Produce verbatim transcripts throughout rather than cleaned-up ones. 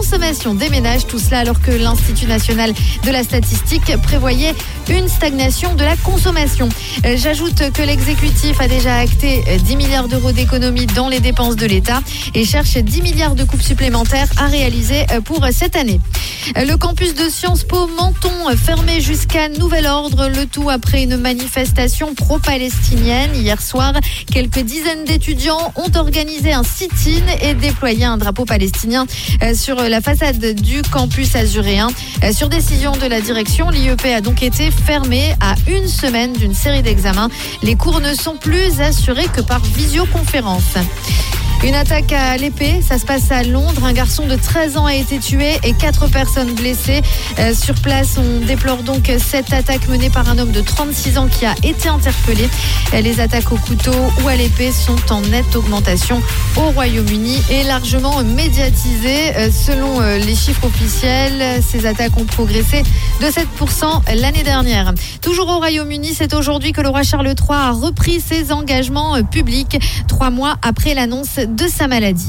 consommation des ménages. Tout cela alors que l'Institut national de la statistique prévoyait une stagnation de la consommation. J'ajoute que l'exécutif a déjà acté dix milliards d'euros d'économies dans les dépenses de l'État et cherche dix milliards de coupes supplémentaires à réaliser pour cette année. Le campus de Sciences Po Menton fermé jusqu'à nouvel ordre, le tout après une manifestation pro-palestinienne. Hier soir, quelques dizaines d'étudiants ont organisé un sit-in et déployé un drapeau palestinien sur la façade du campus azuréen. Sur décision de la direction, l'I E P a donc été fermé à une semaine d'une série d'examens. Les cours ne sont plus assurés que par visioconférence. Une attaque à l'épée, ça se passe à Londres. Un garçon de treize ans a été tué et quatre personnes blessées. Euh, sur place, on déplore donc cette attaque menée par un homme de trente-six ans qui a été interpellé. Les attaques au couteau ou à l'épée sont en nette augmentation au Royaume-Uni et largement médiatisées. Euh, selon euh, les chiffres officiels, ces attaques ont progressé de sept pour cent l'année dernière. Toujours au Royaume-Uni, c'est aujourd'hui que le roi Charles trois a repris ses engagements euh, publics, trois mois après l'annonce de sa maladie.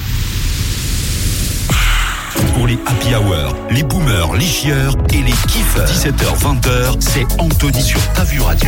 Pour les happy hour, les boomers, les chieurs et les kiffeurs. dix-sept heures vingt heures, c'est Anthony sur Ta Vue Radio.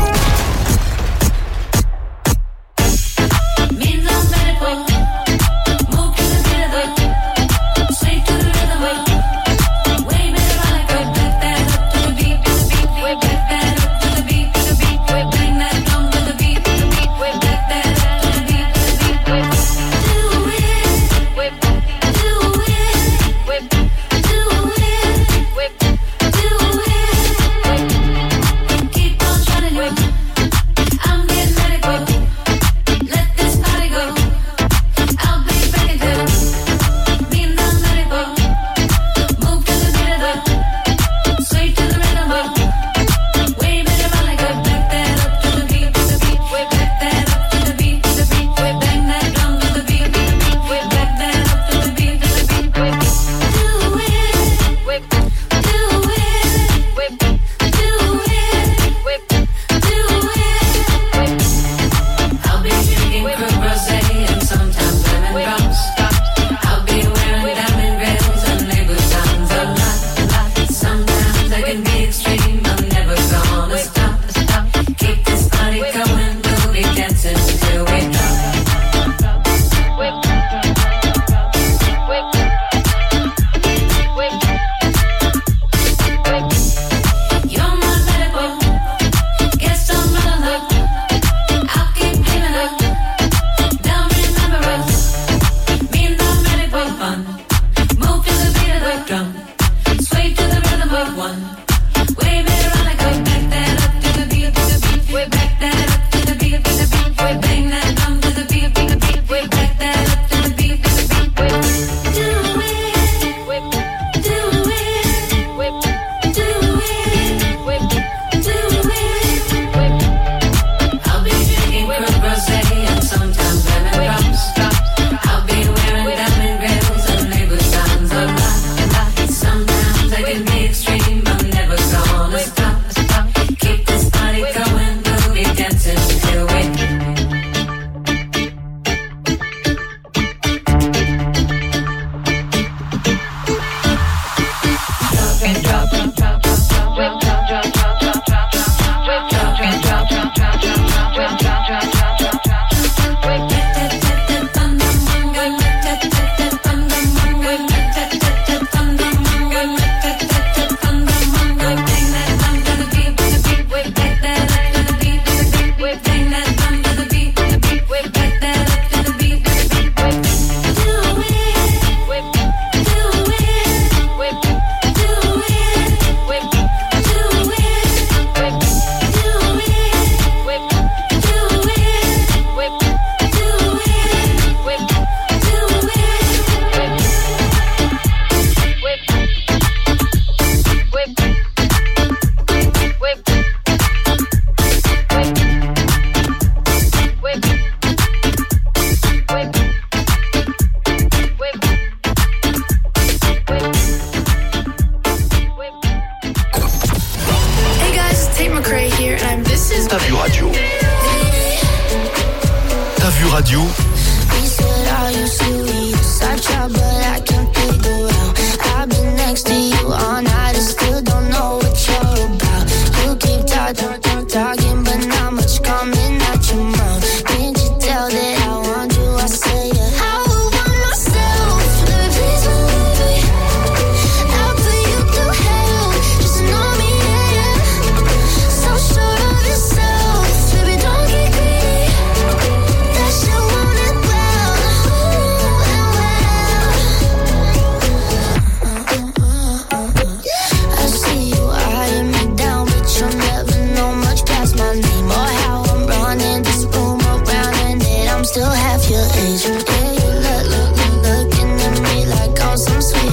Radio.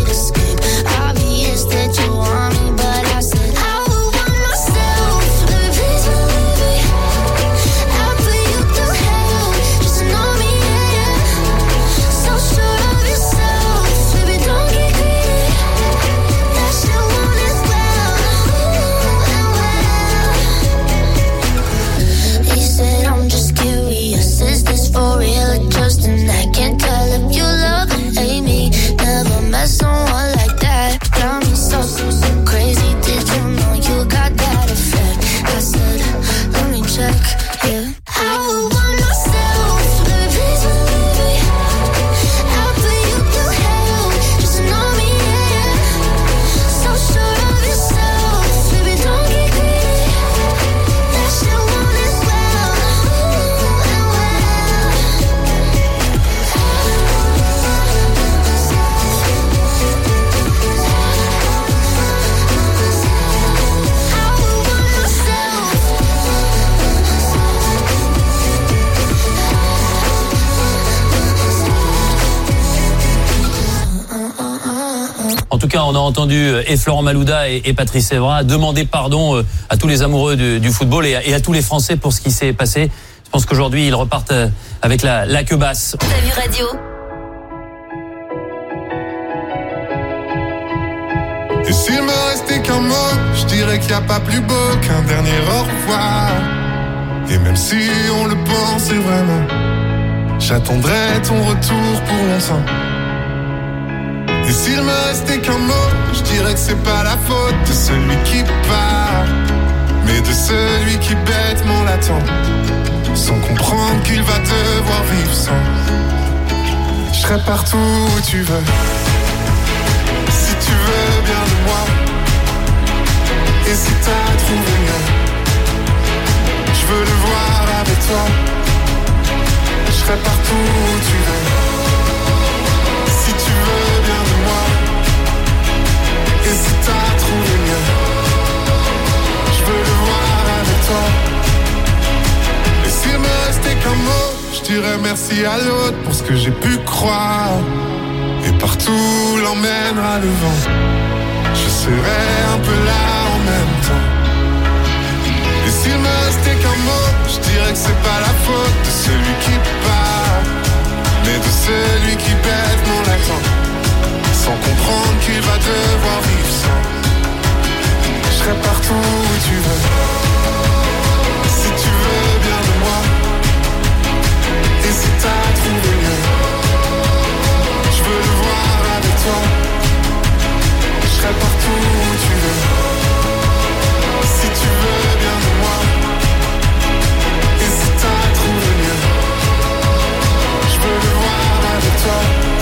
complete escape. Obvious that you want me, but I said I would want myself. Baby, please believe me. I'll put you through hell just to know me, yeah, yeah. So sure of yourself, baby, don't get greedy. That shit won't as well. Ooh, and well. He said I'm just curious, is this for real or just an act? Can't tell if you love or hate me. Never met someone like that. Got me so, so, so crazy. Did you know you got that effect? I said, let me check, yeah. I would want myself, baby, please believe me. I'll put you through hell just to know me, yeah, yeah. So sure of yourself, baby, don't get greedy. That shit won't as well. Ooh, and well. En tout cas, on a entendu euh, et Florent Malouda et, et Patrice Evra demander pardon euh, à tous les amoureux du, du football et à, et à tous les Français pour ce qui s'est passé. Je pense qu'aujourd'hui, ils repartent euh, avec la, la queue basse. T'as vu radio? Et s'il me restait qu'un mot, je dirais qu'il n'y a pas plus beau qu'un dernier au revoir. Et même si on le pensait vraiment, j'attendrai ton retour pour longtemps. Et s'il me restait qu'un mot, je dirais que c'est pas la faute de celui qui part, mais de celui qui bêtement l'attend, sans comprendre qu'il va devoir vivre sans. Je serai partout où tu veux, si tu veux bien de moi. Et si t'as trouvé mieux, je veux le voir avec toi. Je serai partout où tu veux, si tu veux bien de moi. Et si t'as trouvé mieux, je veux le voir avec toi. Et s'il me restait qu'un mot, je dirais merci à l'autre pour ce que j'ai pu croire. Et partout l'emmènera le vent, je serai un peu là en même temps. Et s'il me restait qu'un mot, je dirais que c'est pas la faute de celui qui part, mais de celui qui bêtement l'attend, sans comprendre qu'il va devoir vivre sans. Je serai partout où tu veux, si tu veux bien de moi. Et si t'as trouvé mieux, je veux le voir avec toi. Je serai partout où tu veux, si tu veux bien de moi. Et si t'as trouvé mieux, je veux le voir avec toi.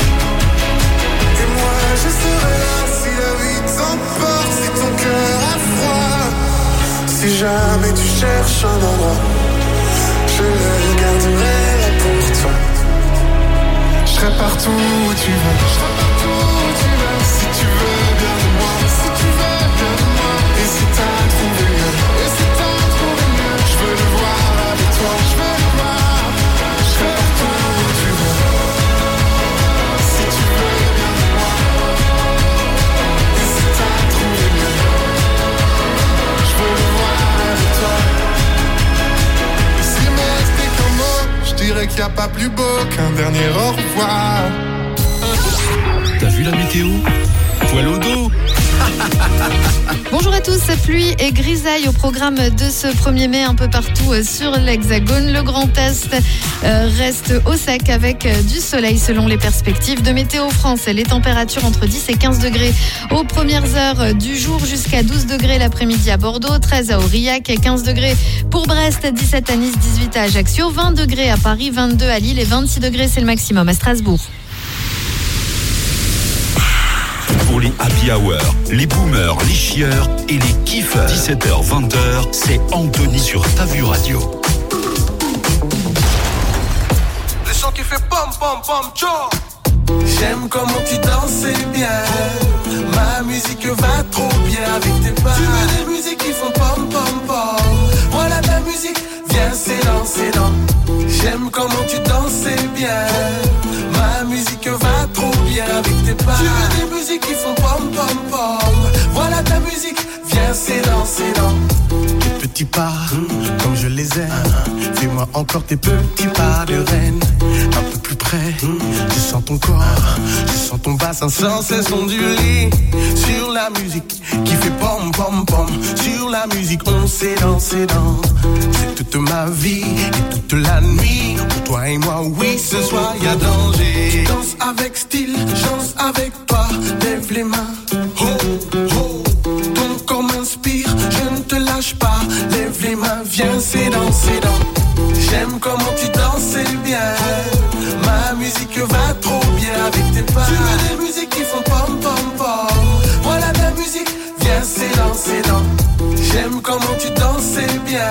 Et moi je serai là si la vie t'emporte, si ton cœur a froid. Si jamais tu cherches un endroit, je le garderai là pour toi. Je serai partout où tu veux, je serai partout où tu veux. Si tu veux bien de moi, si tu veux bien de moi. Et si t'as trouvé mieux, et si t'as trouvé mieux, je veux le voir avec toi, je veux le voir. Je serai partout où tu veux, si tu veux bien de moi. Et si t'as trouvé mieux, je veux le voir avec toi. Et s'il me restait qu'un mot, je dirais qu'il n'y a pas plus beau qu'un dernier au revoir. T'as vu la météo? Poil au dos. Bonjour à tous, pluie et grisaille au programme de ce premier mai un peu partout sur l'Hexagone. Le Grand Est reste au sec avec du soleil selon les perspectives de Météo France. Les températures entre dix et quinze degrés aux premières heures du jour, jusqu'à douze degrés l'après-midi à Bordeaux, treize à Aurillac, quinze degrés pour Brest, dix-sept à Nice, dix-huit à Ajaccio, vingt degrés à Paris, vingt-deux à Lille et vingt-six degrés c'est le maximum à Strasbourg. Pour les happy hour, les boomers, les chieurs et les kiffeurs. dix-sept heures vingt, c'est Anthony sur Ta Vue Radio. Le son qui fait pom pom pom tcho. J'aime comment tu danses bien. Ma musique va trop bien avec tes pas. Tu veux des musiques qui font pom pom pom. Voilà ta musique, viens c'est dans, c'est dans. J'aime comment tu danses bien. Ma musique va trop bien avec tes pas. Tu veux des musiques qui font zen. Uh-huh. Fais-moi encore tes petits pas de reine. Un peu plus près, mmh. Je sens ton corps, uh-huh. Je sens ton bassin sans cesse onduler. Sur la musique qui fait pom pom pom. Sur la musique on s'est dansé dans. C'est toute ma vie et toute la nuit. Pour toi et moi, oui, ce soir y a danger. Danse avec style, chance avec toi. Lève les mains, oh, oh. Ton corps m'inspire, je ne te lâche pas. Lève les mains, viens, c'est dans, c'est dans. J'aime comment tu danses, c'est bien. Ma musique va trop bien avec tes pas. Tu veux des musiques qui font pom pom pom. Voilà ta musique, viens, c'est dans, c'est dans. J'aime comment tu danses, c'est bien.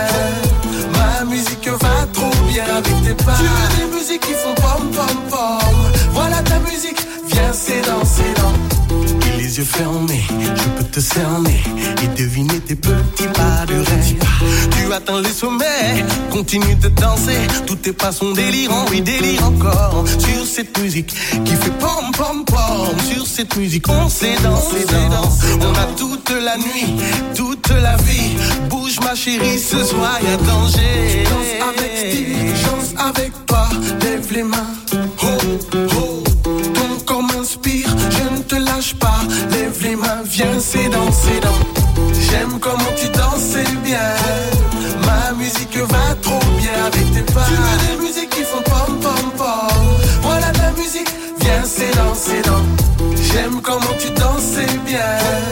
Ma musique va trop bien avec tes pas. Tu veux des musiques qui font pom pom pom. Voilà ta musique, viens, c'est dans, c'est dans. Et les yeux fermés, je peux te cerner et deviner tes petits pas de rêve. Tu atteins les sommets, continue de danser. Tous tes pas sont délirants, oui délire encore. Sur cette musique qui fait pom pom pom. Sur cette musique on s'est dansé, danse. On a toute la nuit, toute la vie. Bouge ma chérie, ce soir y a danger. Danse avec style, chance avec toi. Lève les mains, oh oh. Ton corps m'inspire, je ne te lâche pas. Lève les mains, viens, c'est dans, c'est dans. J'aime comment tu danses, c'est bien. Ma musique va trop bien avec tes pas. Tu veux des musiques qui font pom pom pom. Voilà ta musique, viens, c'est dans, c'est dans. J'aime comment tu danses, c'est bien.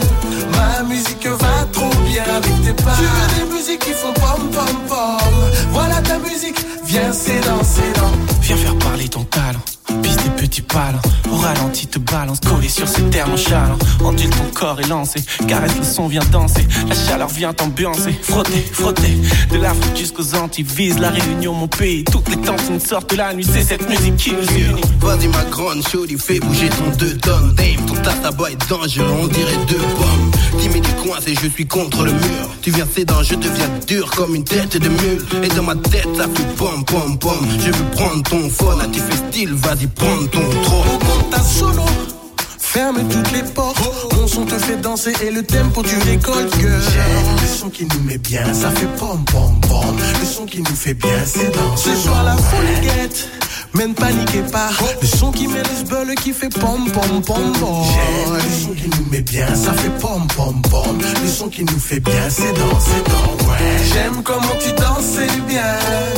Ma musique va trop bien avec tes pas. Tu veux des musiques qui font pom pom pom. Voilà ta musique, viens, c'est dans, c'est dans. Viens faire parler ton talent. Pisse tes petits palans, au ralenti te balance, collé sur ces terres nonchalants. Ondule ton corps et lancé, caresse le son, viens danser. La chaleur vient t'ambiancer, frotter, frotter. De l'Afrique jusqu'aux Antilles, vise la Réunion, mon pays. Toutes les tentines sortent la nuit, c'est cette musique qui nous unit. Vas-y ma grande chaude, fais bouger ton deux tonnes. Dame, ton tabac est dangereux, on dirait deux pommes. Timide et coincé, je suis contre le mur. Tu viens cédant, je deviens dur comme une tête de mule. Et dans ma tête, ça fait pom pom pom. Je veux prendre ton phone, tu fais style, vas-y prends ton trône. Augmente ta solo, ferme toutes les portes. Mon son te fait danser et le tempo tu récoltes, girl. J'aime le son qui nous met bien, ça fait pom pom pom. Le son qui nous fait bien, c'est dans. Ce soir la folie guette, mais ne paniquez pas. Le son qui met les sbeules qui fait pom pom pom pom. J'aime le son qui nous met bien, ça fait pom pom pom. Le son qui nous fait bien, c'est dans, c'est dans, ouais. J'aime comment tu danses, c'est bien.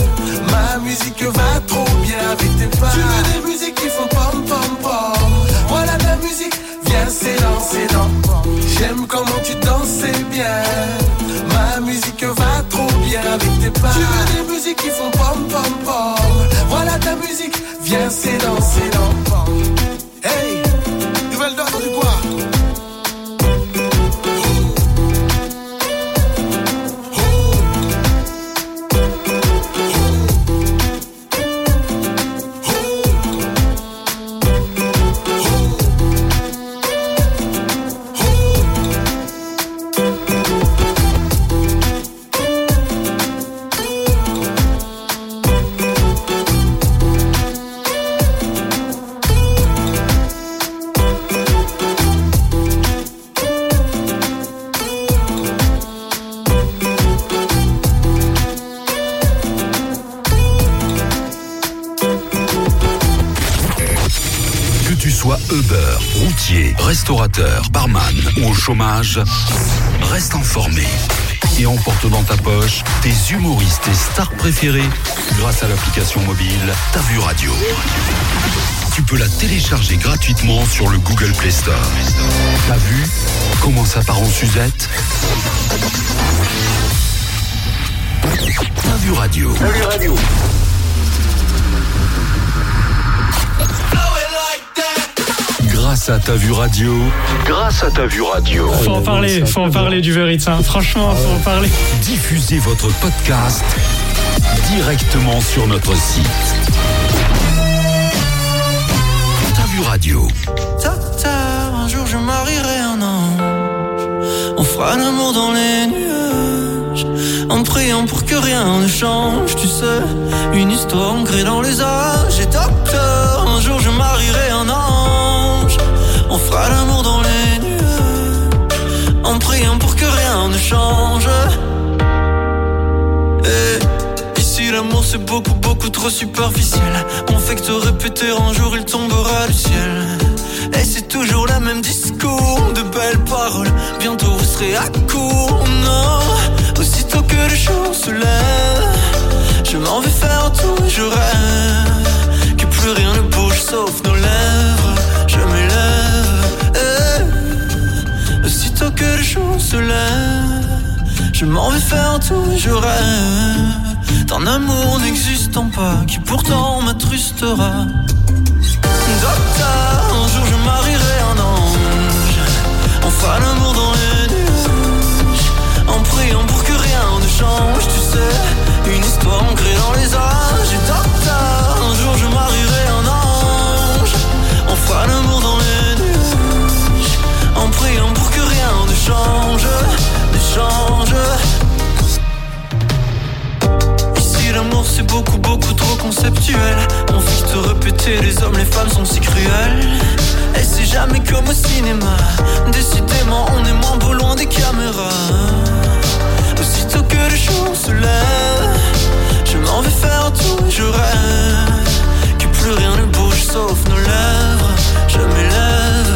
Ma musique va trop bien avec tes pas. Tu veux des musiques qui font pom pom pom. Voilà ta musique, viens, c'est dans, c'est dans. J'aime comment tu danses, c'est bien. Ma musique va trop bien avec tes pas. Tu veux des musiques qui font pom pom pom. Voilà ta musique, viens, c'est dans, c'est dans. Hey, nouvelle d'ordre du quoi? Uber, routier, restaurateur, barman ou au chômage, reste informé et emporte dans ta poche tes humoristes et stars préférés grâce à l'application mobile T'as vu Radio. Tu peux la télécharger gratuitement sur le Google Play Store. T'as vu comment ça part en Suzette? T'as vu Radio. T'as vu Radio. Grâce à T'as vu Radio. Grâce à T'as vu Radio. Faut en parler, faut en parler du Veritz, hein. Franchement, faut en parler. Diffusez votre podcast directement sur notre site. T'as vu Radio. Tard, un jour je marierai un ange. On fera l'amour dans les nuages, en priant pour que rien ne change. Tu sais, une histoire ancrée dans les âges. Et docteur, un jour je marierai un ange. On fera l'amour dans les nuages, en priant pour que rien ne change. Et c'est beaucoup, beaucoup trop superficiel. On fait que te répéter, un jour il tombera du ciel. Et c'est toujours le même discours, de belles paroles. Bientôt vous serez à court, non. Aussitôt que le jour se lève, je m'en vais faire tout et je rêve que plus rien ne bouge sauf nos lèvres. Je m'élève, eh. Aussitôt que le jour se lève, je m'en vais faire tout et je rêve d'un amour n'existant pas qui pourtant m'attrustera. Docteur, un jour je marierai un ange. On fera l'amour dans les nuages, en priant pour que rien ne change. Tu sais, une histoire ancrée dans les âges. Et docteur, un jour je marierai un ange. On fera l'amour dans les nuages, en priant pour que rien ne change, ne change. Ici l'amour c'est beaucoup, beaucoup trop conceptuel. On fait te répéter, les hommes, les femmes sont si cruels. Et c'est jamais comme au cinéma. Décidément on est moins beau loin des caméras. Aussitôt que le jour se lève, je m'en vais faire tout et je rêve que plus rien ne bouge sauf nos lèvres. Je m'élève,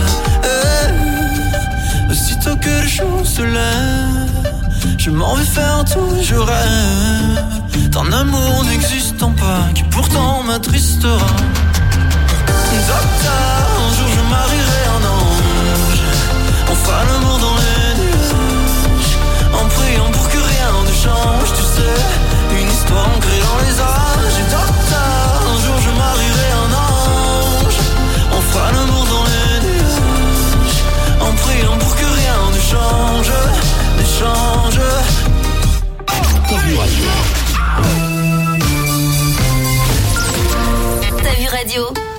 eh. Aussitôt que le jour se lève, je m'en vais faire tout et je rêve d'un amour n'existant pas qui pourtant m'attristera. Docteur, un jour je marierai un ange. On fera l'amour dans les nuages, en priant pour que rien ne change. Tu sais, une histoire ancrée dans les âges. Et docteur, un jour je marierai un ange. On fera l'amour dans les nuages, en priant pour que rien ne change, ne change. T'as vu radio. T'as vu radio.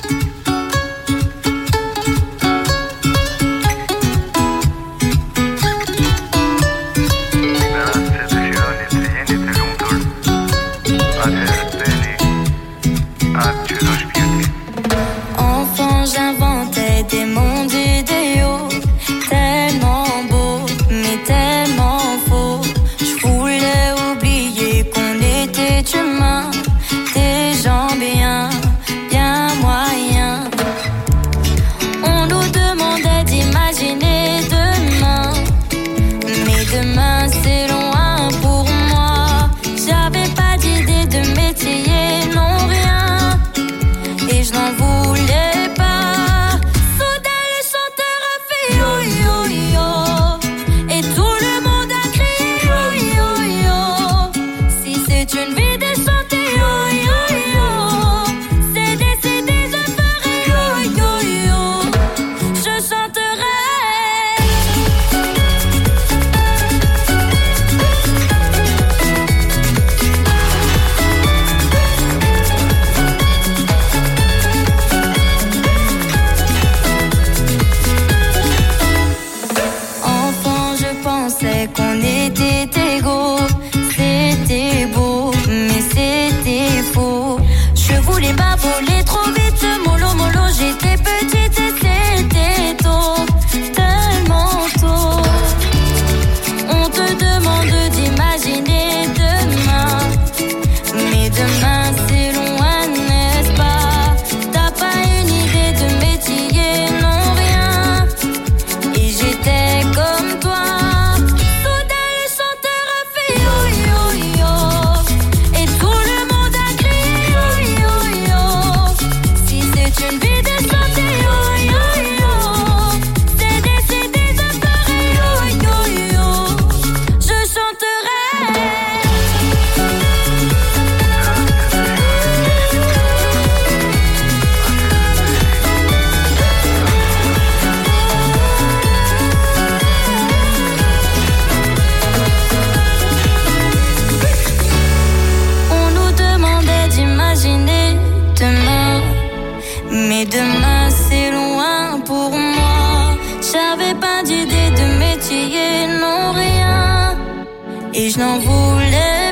et je n'en voulais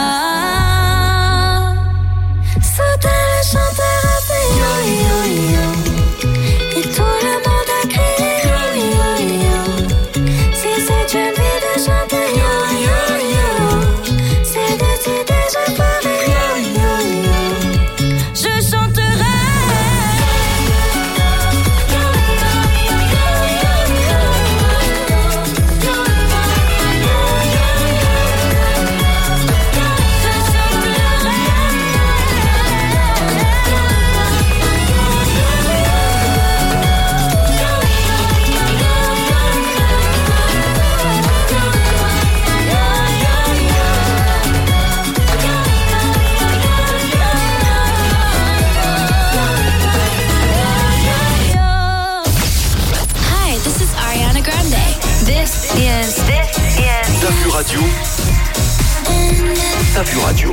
pas. Sauter le chanteur a fait yo yo yo, et tout le monde a crié yo yo yo. Si c'est une vie de chanter yo yo yo, c'est décidé, je ferai yo yo. This is this is T'as vu radio? T'as vu radio?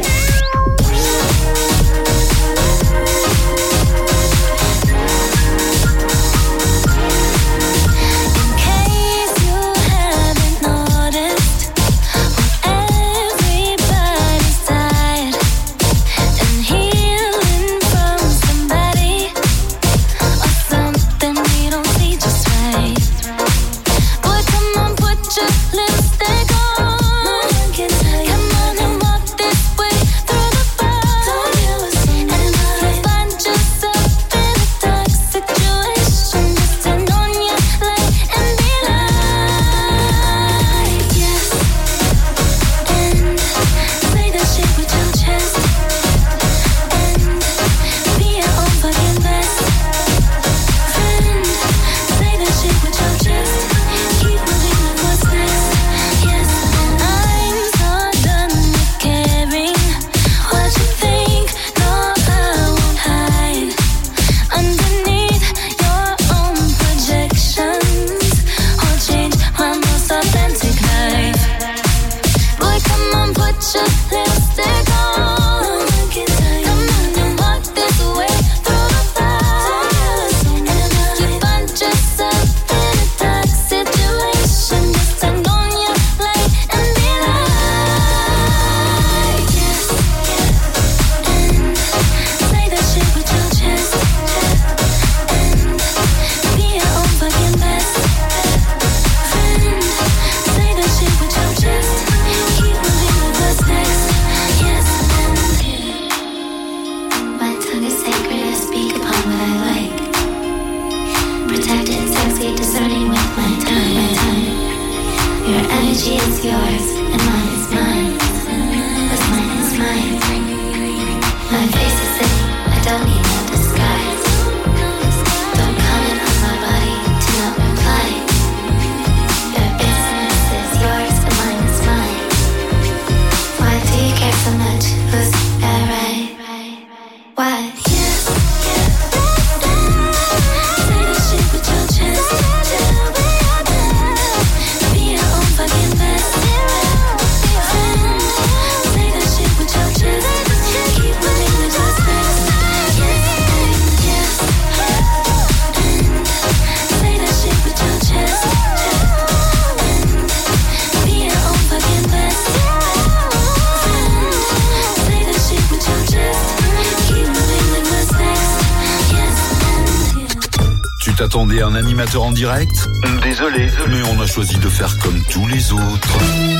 T'attendais un animateur en direct? Désolé, mais on a choisi de faire comme tous les autres.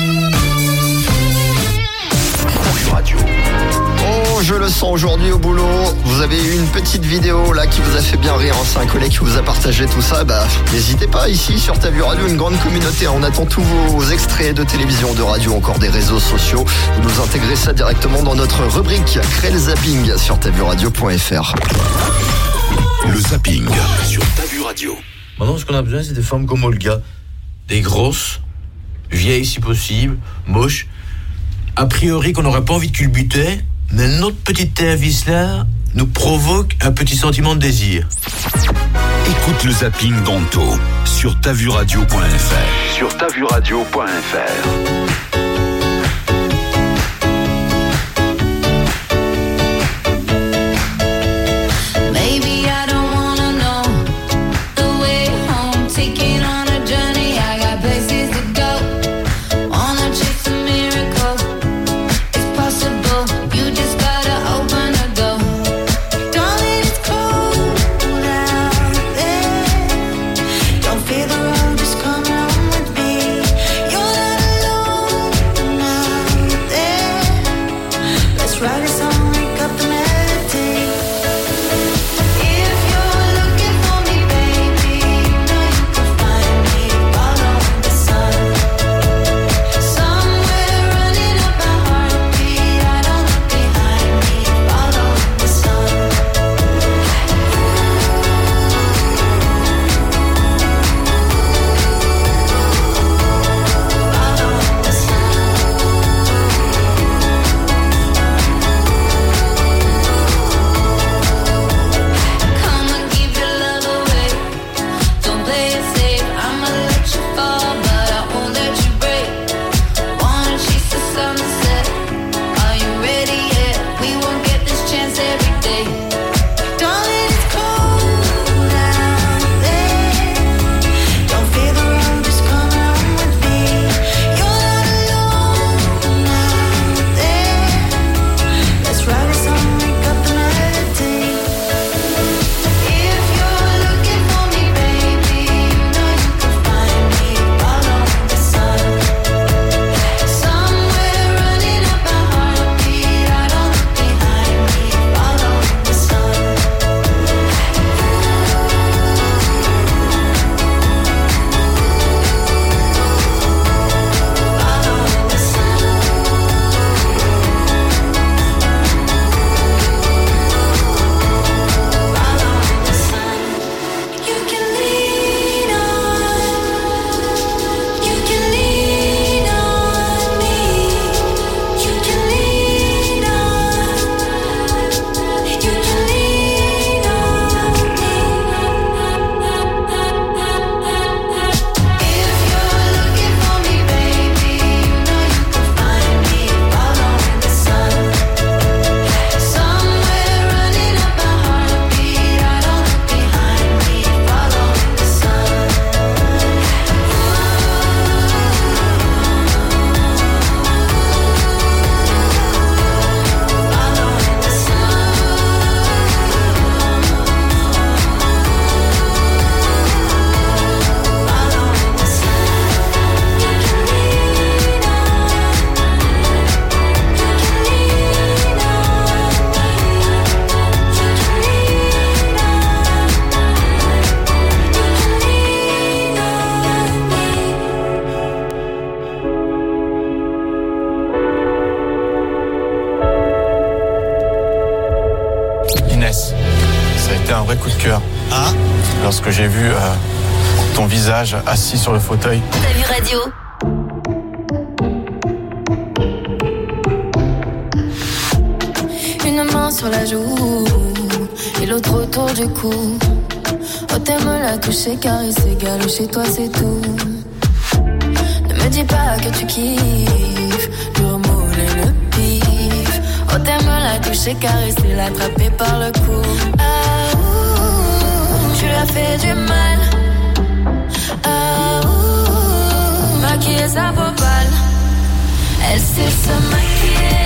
Radio. Oh, je le sens aujourd'hui au boulot. Vous avez eu une petite vidéo là qui vous a fait bien rire. C'est un collègue qui vous a partagé tout ça. Bah, n'hésitez pas, ici sur T'as vu radio, une grande communauté. On attend tous vos extraits de télévision, de radio, encore des réseaux sociaux. Vous nous intégrez ça directement dans notre rubrique Crée le zapping sur t'as vu radio point f r. Le zapping sur T'as vu radio. Maintenant, ce qu'on a besoin, c'est des femmes comme Olga. Des grosses, vieilles si possible, moches. A priori, qu'on n'aurait pas envie de culbuter, mais notre petite Théa Wissler nous provoque un petit sentiment de désir. Écoute le zapping d'Anto sur t'as vu radio point f r. Sur t'as vu radio point f r. Feel the road just come on with me. You're not alone. vrai coup de cœur. Ah. Lorsque j'ai vu euh, ton visage assis sur le fauteuil. T'as vu radio? Une main sur la joue et l'autre autour du cou. Oh, t'aimes la toucher, caresser, galop, chez toi c'est tout. Ne me dis pas que tu kiffes le remoule et le pif. Oh, t'aimes la toucher, caresser, l'attraper par le cou. Ah, ouh, tu lui as fait du mal. Ah, ouh, maquiller sa peau pâle. Elle sait se maquiller.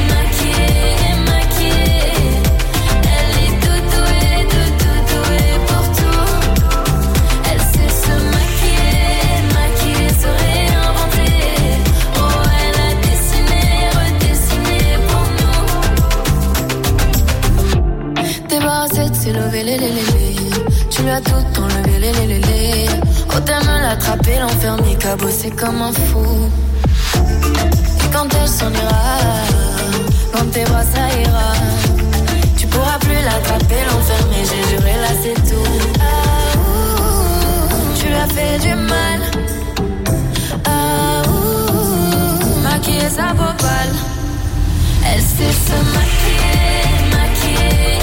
C'est levé les les les. Tu lui as tout enlevé les les les les. Oh, t'aimes l'attraper, l'enfermer, cabosser comme un fou. Et quand elle s'en ira, dans tes bras ça ira. Tu pourras plus l'attraper, l'enfermer, j'ai juré là c'est tout. Ah, ouh, tu lui as fait du mal. Ah, ouh, maquiller sa peau pâle. Elle sait se maquiller, maquiller.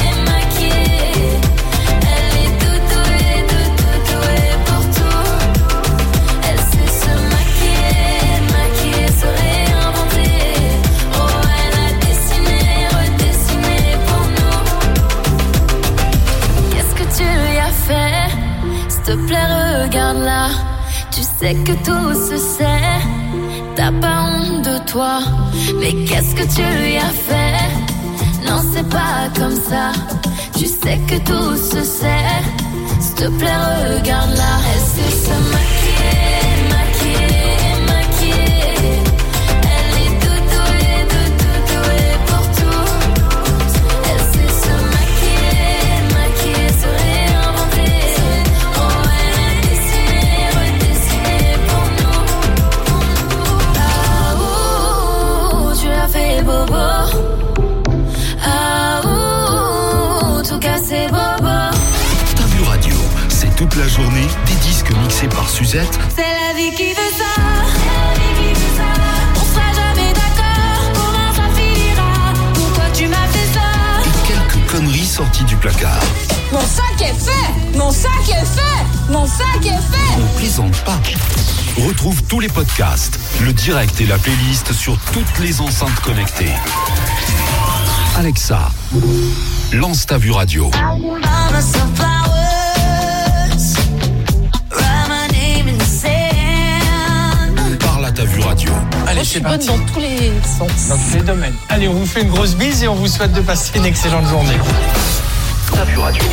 S'il te plaît, regarde-la. Tu sais que tout se sait. T'as pas honte de toi. Mais qu'est-ce que tu lui as fait? Non, c'est pas comme ça. Tu sais que tout se sait. S'il te plaît, regarde-la. Elle sait se maquiller, maquiller, maquiller. Elle est tout douée, tout, tout douée pour tout. Elle sait se maquiller, maquiller, se réinventer. Fait bobo, ah ouh, tout cassé bobo. T'as vu radio, c'est toute la journée des disques mixés par Suzette. C'est la vie qui veut ça, c'est la vie qui veut ça. On sera jamais d'accord, comment ça finira? Pourquoi tu m'as fait ça? Et quelques conneries sorties du placard. Mon sac est fait, mon sac est fait, mon sac est fait. On plaisante pas. Retrouve tous les podcasts, le direct et la playlist sur toutes les enceintes connectées. Alexa, lance Ta Vu radio. Parle à Ta Vu radio. Allez, Moi, je c'est suis parti. bonne dans tous les sens. Dans tous les domaines. Allez, on vous fait une grosse bise et on vous souhaite de passer une excellente journée. Ta Vu radio.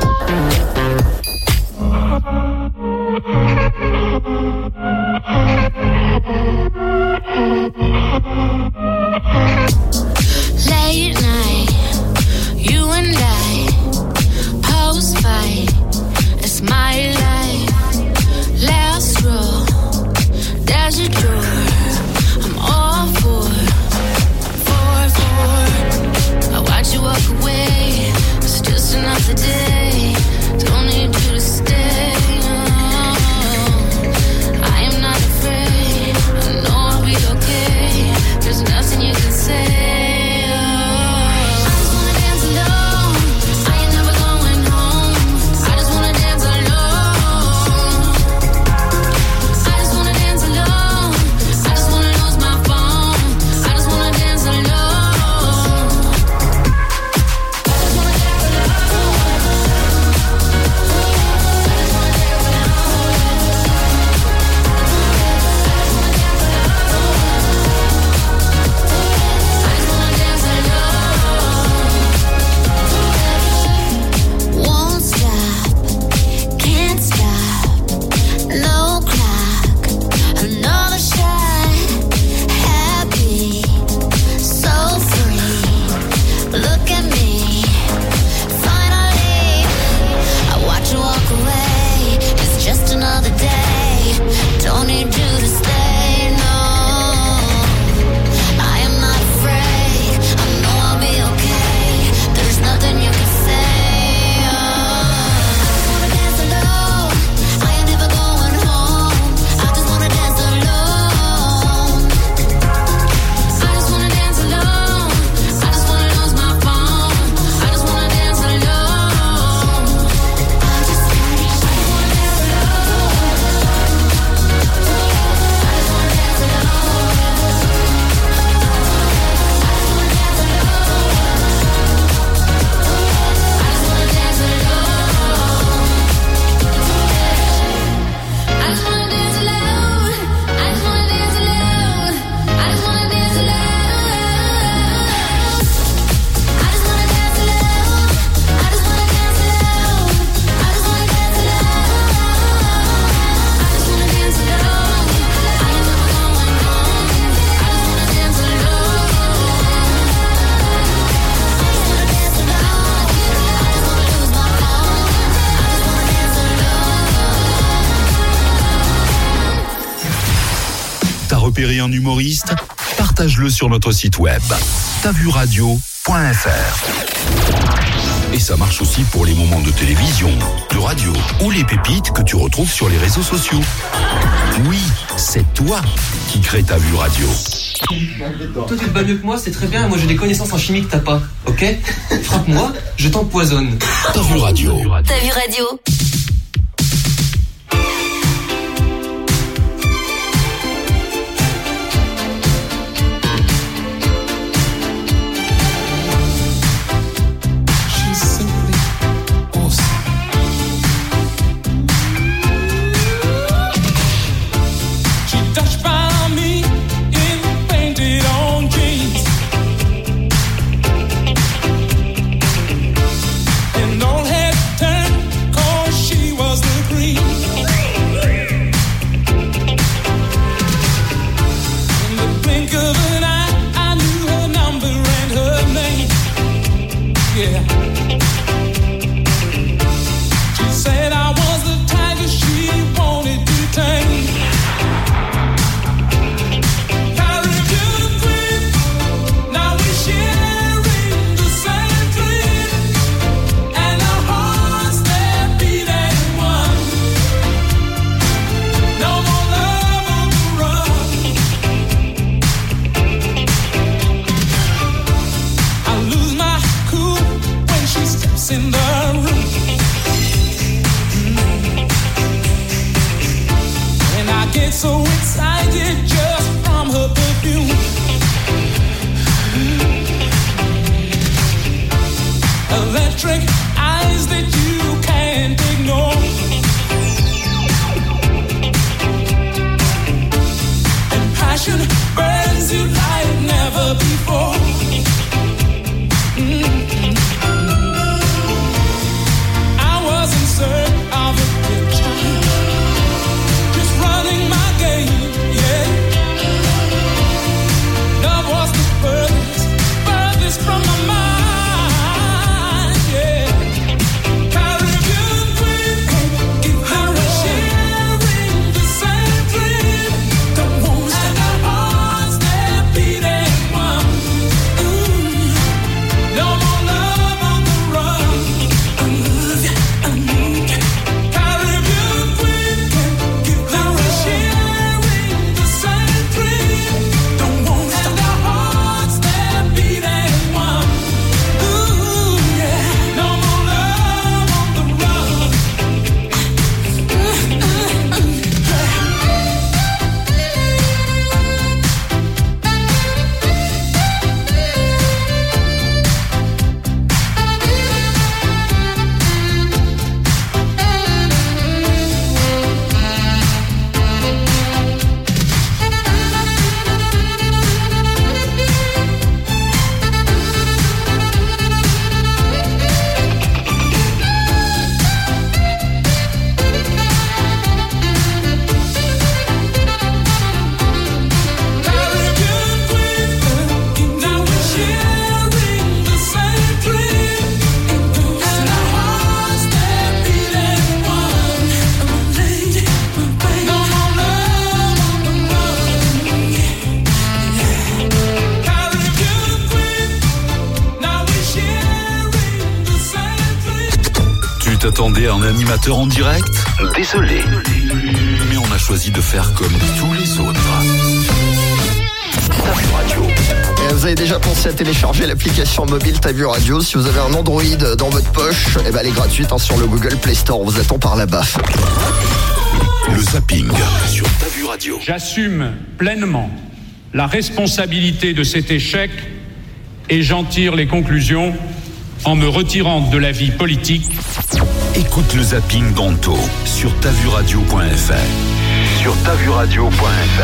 Late night, you and I, post fight, it's my life. Last row, there's a door, I'm all for, for, for. I watch you walk away, it's just another day, don't need you to stay. I am not afraid, I know I'll be okay, there's nothing you can say. repérer un humoriste ? Partage-le sur notre site web tavuradio point f r. Et ça marche aussi pour les moments de télévision, de radio ou les pépites que tu retrouves sur les réseaux sociaux. Oui, c'est toi qui crée Ta Vue Radio. Toi tu te bats mieux que moi, c'est très bien. Moi j'ai des connaissances en chimie que t'as pas, ok ? Frappe-moi, je t'empoisonne. Ta Vue Radio. Ta Vue Radio. T'attendais un animateur en direct ? Désolé. Mais on a choisi de faire comme tous les autres. Ta Vue Radio. Et vous avez déjà pensé à télécharger l'application mobile Ta Vue Radio ? Si vous avez un Android dans votre poche, eh ben elle est gratuite hein, sur le Google Play Store. On vous attend par là-bas. Le zapping sur Ta Vue Radio. J'assume pleinement la responsabilité de cet échec et j'en tire les conclusions en me retirant de la vie politique. Écoute le zapping d'Anto sur tavuradio point f r. Sur tavuradio point f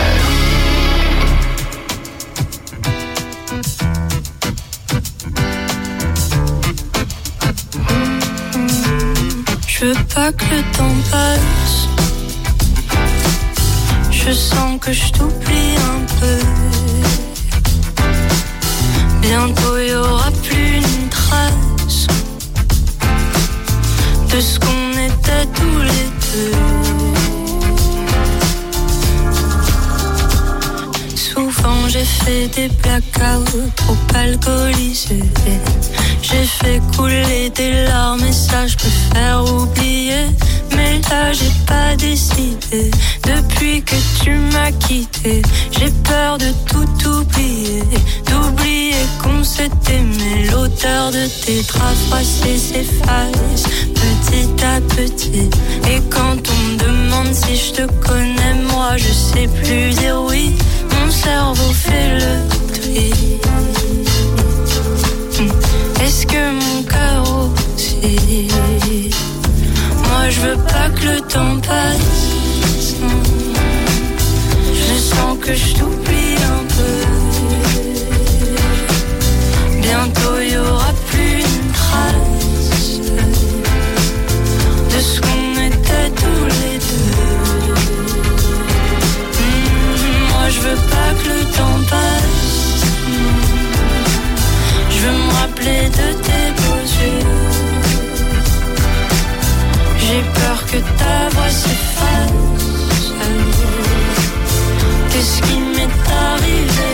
r. Je veux pas que le temps passe. Je sens que je t'oublie un peu. Bientôt il y aura plus une trace de ce qu'on était tous les deux. j'ai fait des blackouts trop alcoolisés. J'ai fait couler des larmes et ça je préfère oublier. Mais là j'ai pas décidé. Depuis que tu m'as quitté, j'ai peur de tout oublier. D'oublier qu'on s'est aimé. L'odeur de tes draps froissés s'efface petit à petit. Et quand on me demande si je te connais, moi je sais plus dire oui. Mon cerveau fait le tri. Est-ce que mon cœur aussi? Moi je veux pas que le temps passe. Je sens que je t'oublie un peu. Bientôt y aura plus une trace de ce qu'on était tous les deux. Mmh, moi je veux pas que le temps passe. Je veux me rappeler de tes beaux yeux. J'ai peur que ta voix s'efface. Qu'est-ce qui m'est arrivé?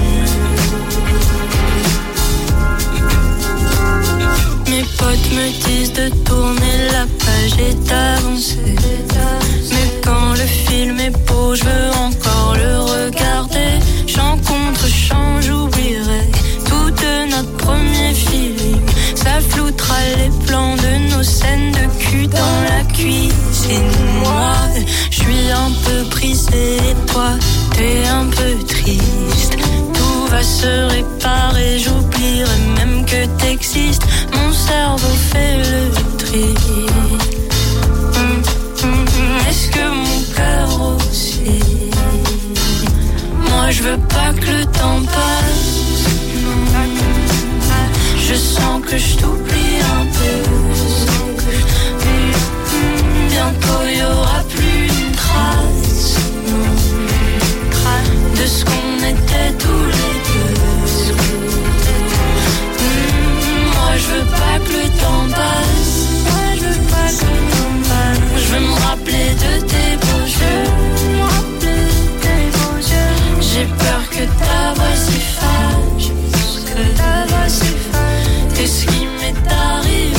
Mes potes me disent de tourner la page et d'avancer. Mais quand le film est beau, je veux encore le regarder. Chant contre chant, j'oublierai tout de notre premier feeling. Ça floutera les plans de nos scènes de cul dans la cuisine. Moi, je suis un peu brisée et toi, t'es un peu triste. Tout va se réparer, j'oublierai même que t'existes. Mon cerveau fait le tri. Mmh, mmh, est-ce que mon cœur aussi? Moi je veux pas que le temps passe. Non. Je sens que je t'oublie un peu. Mmh, bientôt y aura plus une trace de ce qu'on était tous les deux. Mmh, moi je veux pas que le temps passe. Moi je veux pas que le temps passe. Je veux me rappeler de tes beaux yeux. Me rappeler de tes beaux yeux. J'ai peur que ta voix s'efface. Que ta voix s'efface. Qu'est-ce qui m'est arrivé?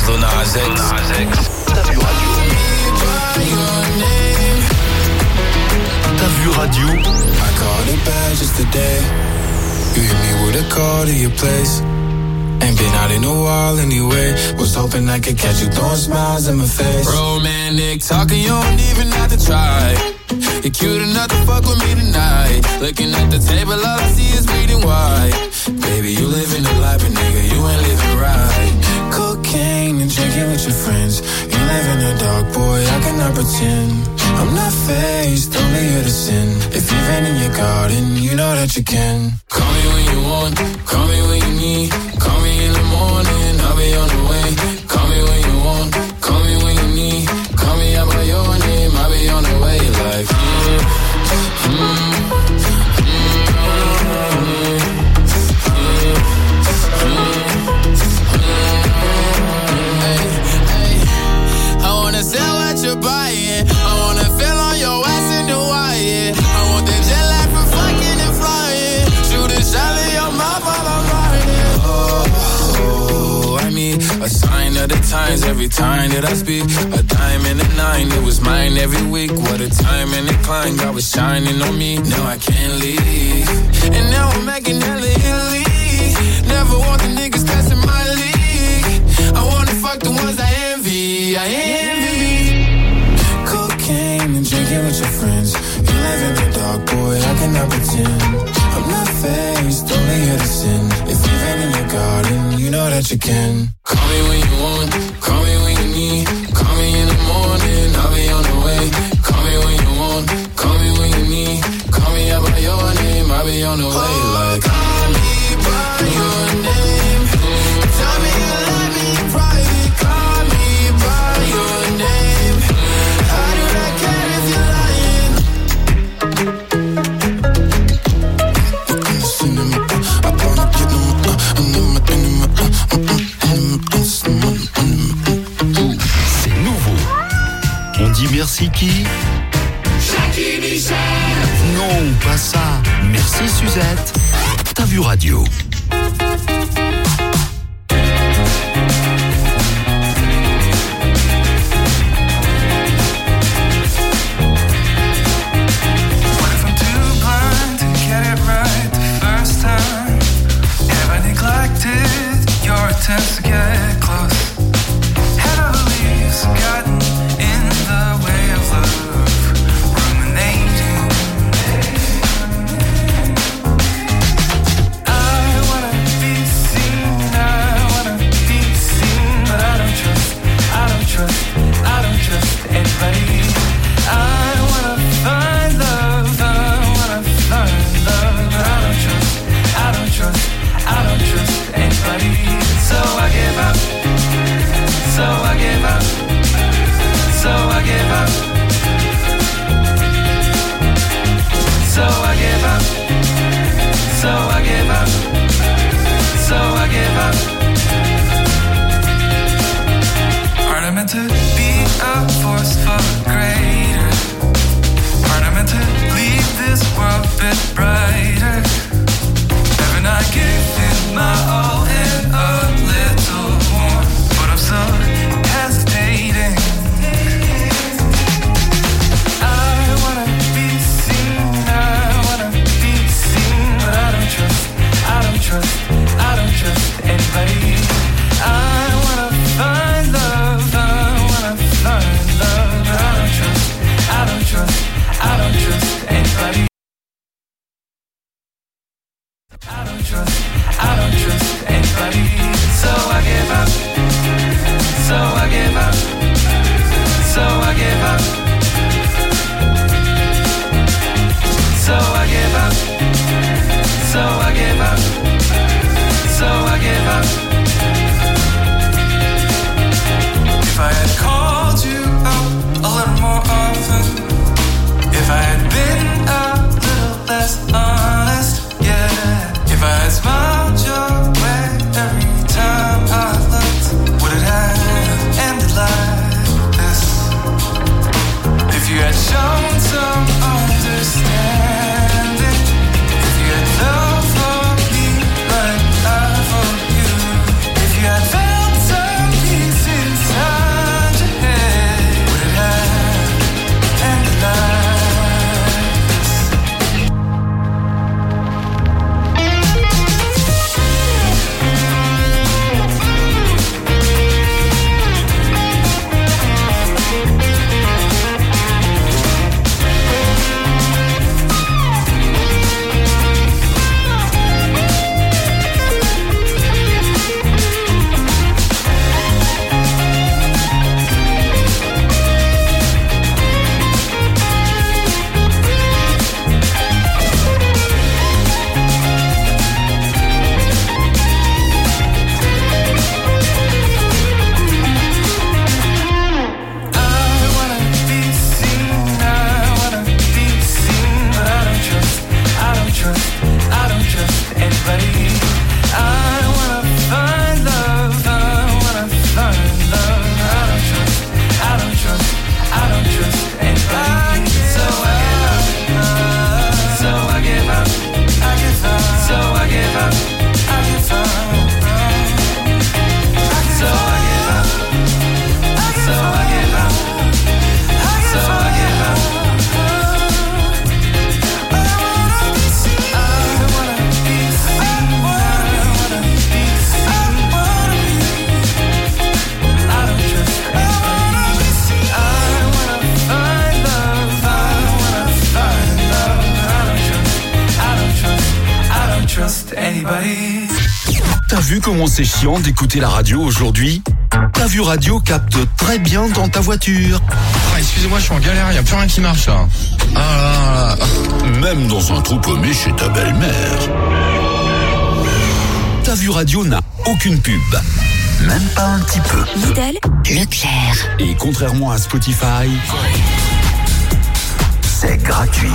Lil Nas X. T'as vu radio. T'as vu radio. I called it bad just today. You hit me with a call to your place. Ain't been out in a while anyway. Was hoping I could catch you throwing smiles in my face. Romantic talking, you don't even have to try. You're cute enough to fuck with me tonight. Looking at the table, all I see is bleeding white. Baby, you living the life, but nigga, you ain't living right. Cocaine and drinking with your friends. You live in the dark, boy, I cannot pretend. I'm not faced, only here to sin. If you've been in your garden, you know that you can. Call me when you want, call me when you need. Call me in the morning, I'll be on the way. Call me when you want, call me when you need. Call me out by your name, I'll be on the way. Like, mm, mm, mm, hey, hey. I wanna sell what you're buying. I wanna feel on your ass in the wire. I want that jet lag from fucking and flying. Shoot a shot in your mouth while I'm riding. Oh, oh, I mean, a sign of the times every time that I speak. A dime and a nine, it was mine every week. What a time and a climb, God was shining on me. Now I can't leave, and now I'm making hella Italy. Never want the niggas that's in my league. I wanna fuck the ones I envy, I envy. Cocaine and drinking with your friends. You live in the dark, boy, I cannot pretend. I'm not faced, only here to sin. If you've been in your garden, you know that you can. Call me when you want, call me when you need. Call me in the morning, I'll be on the way. Call me when you want, call me when you need. Call me out by your name, I'll be on the way. Like, call me by your name. Tell me you love me in private. Call me by your name. I do not care if you're lying. C'est nouveau. On dit merci qui? Jackie Michel. Non, pas ça. Merci Suzette. T'as vu radio. Attempts to get close. Had our beliefs gotten in the way of love, ruminating. I wanna be seen, I wanna be seen, but I don't trust, I don't trust, I don't trust anybody. I wanna find love, I wanna find love, but I don't trust, I don't trust, I don't trust anybody. So I give up, so I give up, so I give up, so I give up, so I give up, so I give up. Aren't I meant to be a force for greater? Aren't I meant to leave this world a bit brighter? Haven't I given my all and a little more? But I'm so hesitating. I wanna be seen, I wanna be seen, but I don't trust, I don't trust, I don't trust anybody. I wanna find love, I wanna find love, but I don't trust, I don't trust, I don't trust anybody. I don't trust, I don't trust anybody. So I give up, so I give up, so I give up, so I give up, so I give up, so I give up. If I had called you out a little more often, if I had been a little less honest, yeah. If I had smiled your way every time I looked, would it have ended like this? If you had shown some understanding, if you had felt for me like I for you, if you had felt some peace trust anybody. T'as vu comment c'est chiant d'écouter la radio aujourd'hui ? Ta Vue Radio capte très bien dans ta voiture. Ah, excusez-moi, je suis en galère, il n'y a plus rien qui marche là. Ah là là. Même dans un trou paumé chez ta belle-mère. Ta Vue Radio n'a aucune pub. Même pas un petit peu. Lidl, Leclerc. Et contrairement à Spotify, c'est gratuit.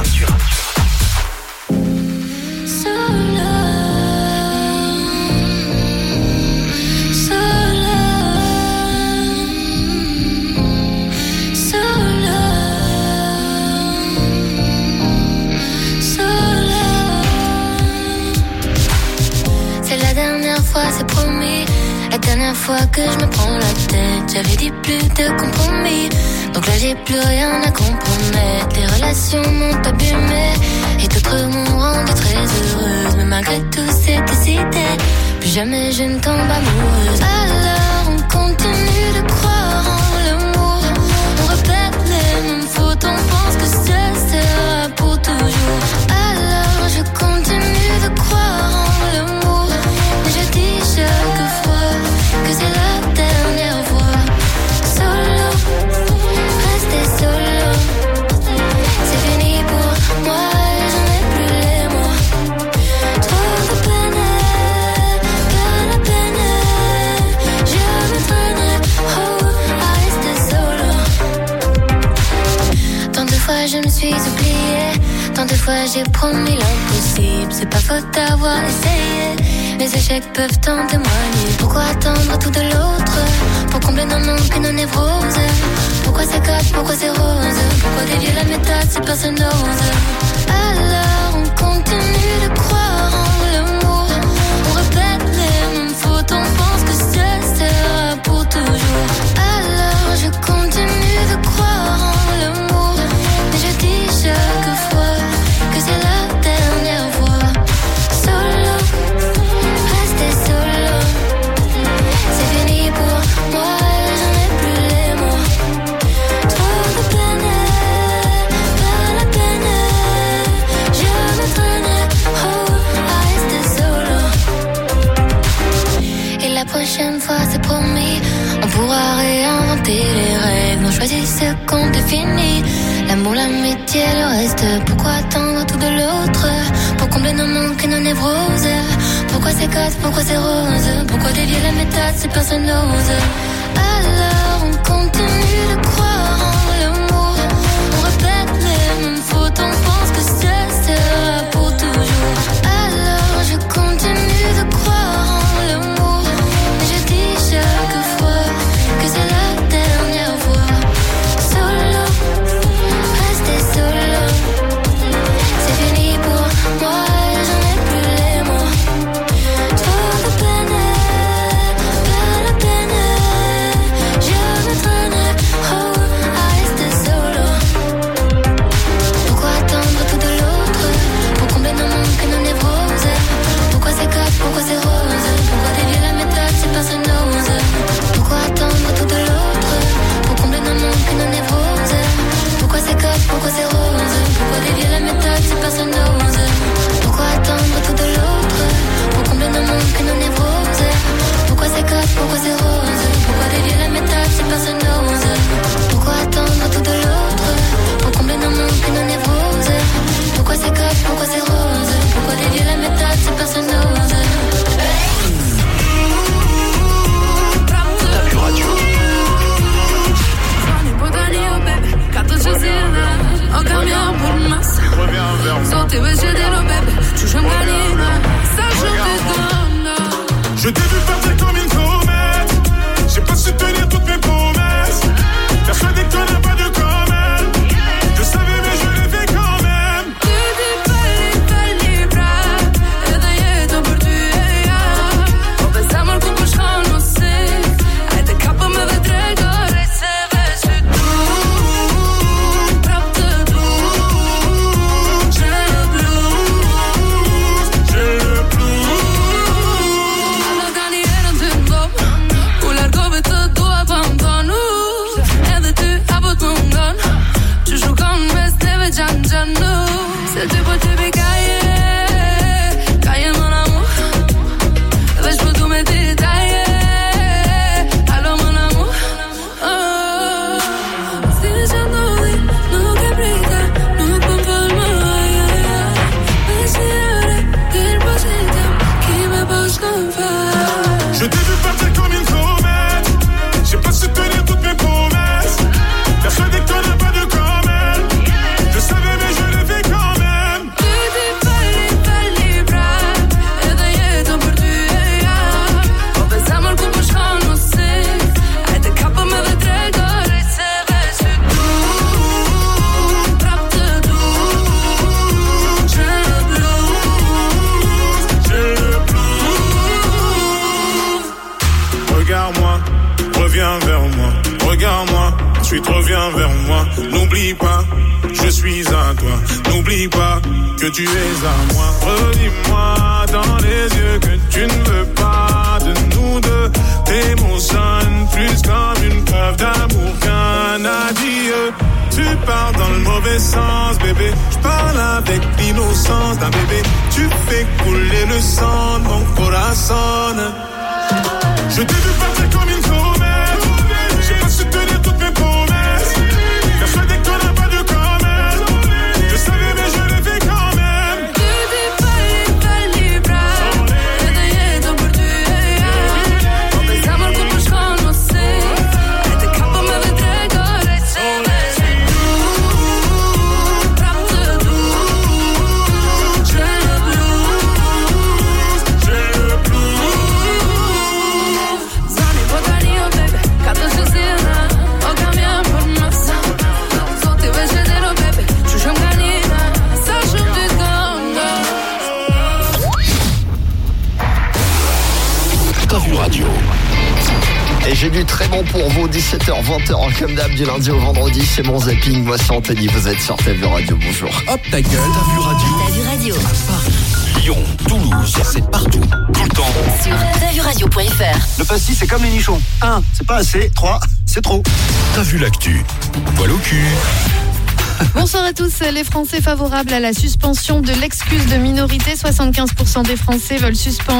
C'est promis, la dernière fois que je me prends la tête, j'avais dit plus de compromis. Donc là j'ai plus rien à compromettre. Les relations m'ont abîmé et d'autres m'ont rendu très heureuse. Mais malgré tout c'est décidé, plus jamais je ne tombe amoureuse. Alors on continue de croire en l'amour. On répète les mêmes fautes, on pense que ce sera pour toujours. Alors je continue de croire en l'amour. Je dis chaque fois que c'est la dernière fois. Solo, rester solo. C'est fini pour moi, j'en ai plus les mots. Trop de peine, pas la peine. Je me traînerai, oh, à rester solo. Tant de fois je me suis oubliée, tant de fois j'ai promis l'impossible. C'est pas faute d'avoir essayé. Mes échecs peuvent en témoigner. Pourquoi attendre tout de l'autre pour combler nos manques et nos névroses? Pourquoi c'est casse, pourquoi c'est rose? Pourquoi dévier la méthode si personne n'ose? Alors on continue de croire en l'amour. On répète les mêmes fautes, on pense que ce sera pour toujours. Alors je continue de croire en l'amour. Mais je dis chaque fois que c'est la dernière fois. Solo, solo, c'est fini pour moi, j'en ai plus les mots. Trop de peine, pas la peine. Je me traînerai, oh, à rester solo. Et la prochaine fois c'est promis, on pourra réinventer les règles. On choisit ce qu'on définit. L'amour, l'amitié, le reste. Pourquoi attendre tout de l'autre pour combler nos manques et nos névroses? Pourquoi c'est casse, pourquoi c'est rose? Pourquoi dévier la méthode si personne n'ose? Alors on continue de croire en l'amour. On répète les mêmes fautes, on pense que ce sera pour toujours. Alors je continue de croire en l'amour. Mais je dis chaque fois que c'est la dernière fois. Solo, rester solo. C'est fini pour moi, j'en ai plus les mots. Trop de peine, pas la peine. Je me traînerai, ensuite reviens vers moi. N'oublie pas, je suis à toi. N'oublie pas que tu es à moi. Redis-moi dans les yeux que tu ne veux pas de nous deux. T'émotionnes plus comme une preuve d'amour qu'un adieu. Tu pars dans le mauvais sens, bébé. Je parle avec l'innocence d'un bébé. Tu fais couler le sang de mon corazon. Je t'ai vu partir comme une comète. J'ai pas su tenir toutes mes promesses. Persuadé que t'en as pas de comète. Je savais mais je l'ai fait quand même. Tu dis falli, falli, bravo. Te dejeto por tu, yeah. Comenzamos algo por conocer. Este campo me vendré corrección. Radio. Et j'ai du très bon pour vous, dix-sept heures, vingt heures, comme d'hab, du lundi au vendredi, c'est mon zapping. Moi, c'est Anthony, vous êtes sur T'as vu Radio, bonjour. Hop, ta gueule, T'as vu Radio. T'as vu Radio. À Paris, Lyon, Toulouse, c'est partout, tout le temps. Sur t'as vu radio point f r. Le pastis, c'est comme les nichons. un, c'est pas assez. trois, c'est trop. T'as vu l'actu. Poil au cul. Bonsoir à tous. Les Français favorables à la suspension de l'excuse de minorité. soixante-quinze pour cent des Français veulent suspendre